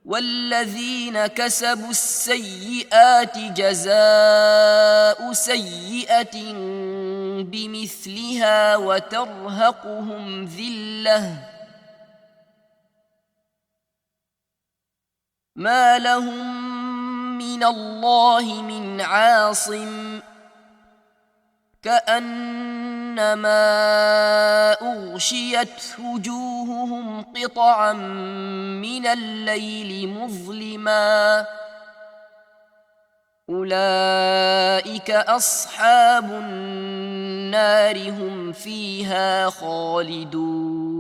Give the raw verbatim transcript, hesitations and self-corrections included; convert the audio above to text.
والذين كسبوا السيئات جزاء سيئة بمثلها وترهقهم ذلة ما لهم من الله من عاصم كأنما أغشيت وجوههم قطعا من الليل مظلما أولئك أصحاب النار هم فيها خالدون.